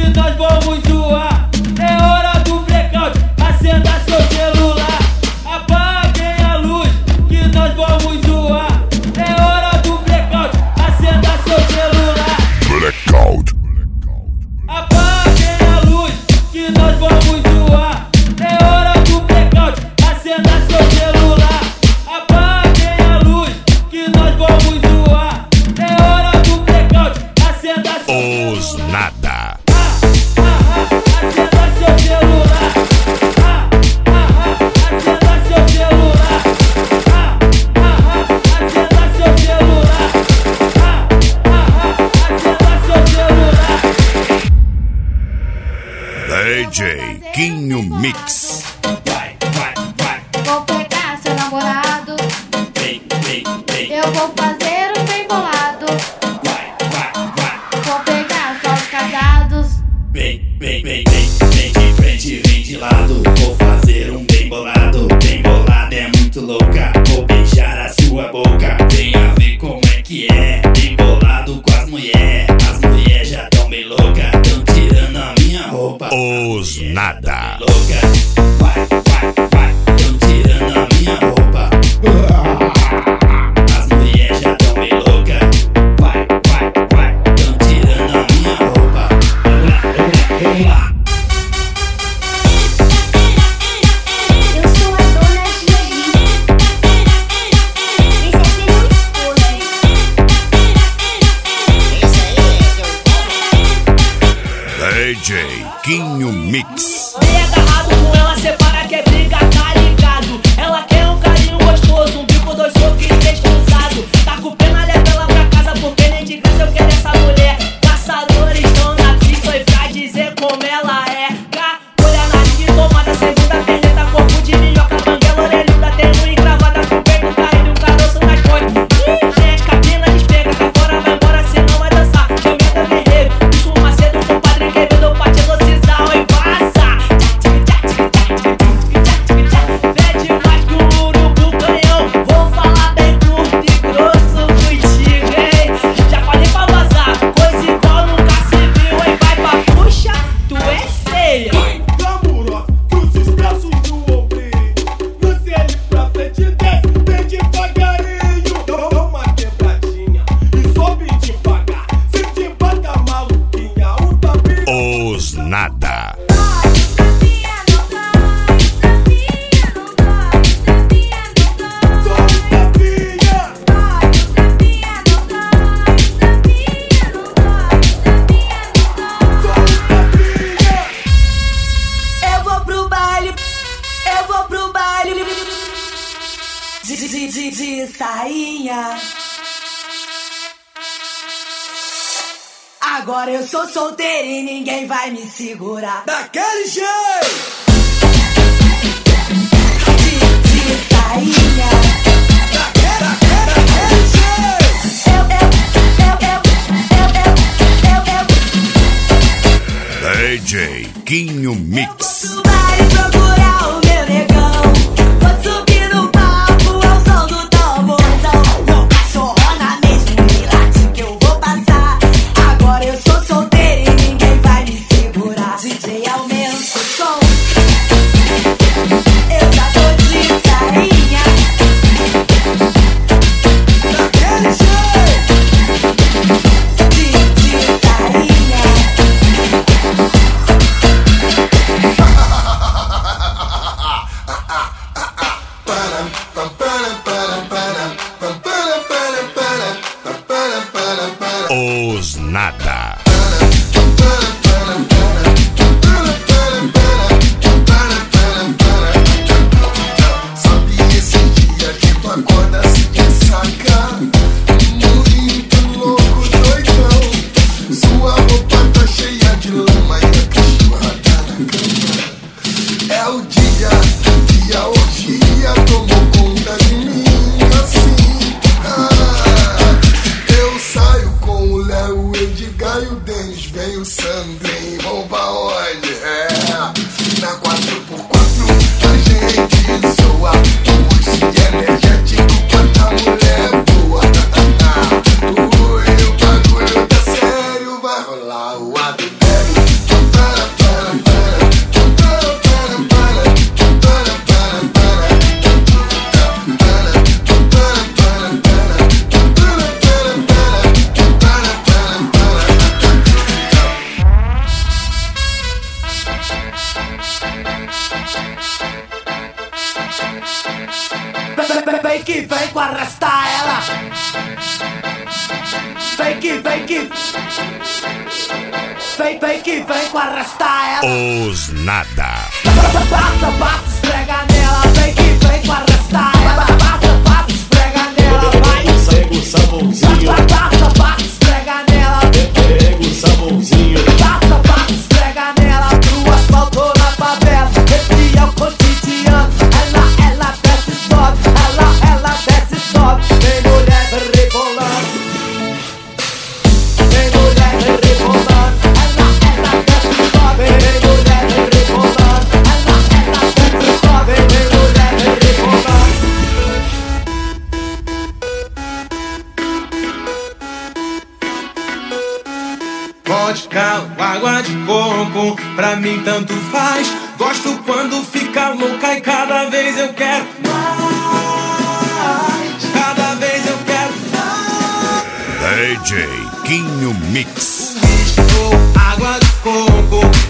nós vamos zoar. É hora do blackout, acenda seu celular. Apaguem a luz, que nós vamos zoar. É hora do blackout, acenda seu celular. Blackout. Apaguem a luz, que nós vamos zoar. É hora do blackout, acenda seu celular. Apaguem a luz, que nós vamos zoar. É hora do blackout, acenda seu celular. Os nada. Acenda seu celular. Acenda seu celular. Acenda seu celular. Acenda seu celular. DJ Quinho Mix. Vou pegar seu namorado. Eu vou fazer um bem bolado. Vou pegar só os casados. Vem de lado. Vou fazer um bem bolado. Bem bolado é muito louca. Vou beijar a sua boca. Vem a ver como é que é. Bem bolado com as mulheres. As mulheres já tão bem louca. Tão tirando a minha roupa. Os nada. Louca. Vai. Tão tirando a minha roupa. As mulheres já tão bem louca. Vai. Tão tirando a minha roupa. Vamos lá. Eu sou a dona Gigi. Esse é meu esposo. DJ Quinho Mix. Bem agarrado com ela, separa que é briga, tá ligado? Ela quer um carinho gostoso, um bico, dois socos e desposado. Tá com pena, leva ela pra casa, porque nem de graça eu quero essa mulher. Caçadores estão na pista e pra dizer como ela é. Olha na linha, tomada, segunda perneta, corpo de minhoca, banguela, orelhuda, tem um encravada com o peito caindo, um caroço nas pontes. Cabina despega, cá fora vai embora, senão vai dançar. Jometa guerreiro, bicho macedo, compadre querido, pra te elocizar, oi, passa. Pede mais que o urubu canhão. Vou falar bem curto e grosso contigo, hein? Já falei pra vazar, coisa igual nunca se viu, hein? Vai pra puxa, tu é feia. Namorou, cruza os braços no ombrinho. Lance ele pra frente e desce, vem devagarinho. Dá uma quebradinha e sobe devagar. Se te bata maluquinha, um tapinha. Os nada. Só um tapinha. Só um tapinha. Eu vou pro baile de sainha. Agora eu sou solteira e ninguém vai me segurar. Daquele jeito. De sainha. Daquele jeito. DJ Quinho Mix. Vai procurar o meu negão. Vou subir no palco ao som do tamborzão. Vou cachorrona mesmo e late que eu vou passar. Agora eu sou solteira e ninguém vai me segurar. DJ, aumenta o som. Eu já tô de sainha. Daquele jeito. De sainha. Os nada. Sabe esse dia que tu acorda se ressaca, muito louco, doidão. Sua roupa tá cheia de lama e a cachorra tá na cama. É o dia que a orgia tomou conta de mim, assim. Eu saio com o Léo, o Edgar e o Denis. Vem o Sandrinho, vão pra onde? Na 4x4 a gente zoa. Hoje é energético quando a mulher voa. Ui, o bagulho tá sério, vai rolar o adultério. com arrastar ela. Vem que vem que vem com arrastar ela. Os nada. Passa, esfrega nela. Vem que vem com arrastar ela. Passa, esfrega nela. Vai. Pega o sabãozinho, Passa, esfrega nela. pega o sabãozinho. Passa, esfrega nela. Pro asfalto ou na favela. Esse é o cotidiano. Ela desce e sobe. Ela desce e sobe. Vem mulher rebolando. Vem mulher rebolando. Ela desce e sobe. Vem mulher rebolando. Ela desce e sobe. Vem mulher rebolando. Vodka, água de coco, pra mim tanto faz. Gosto quando fica louca e cada vez eu quero mais. Cada vez eu quero mais. DJ Quinho Mix. Uísque ou água de coco,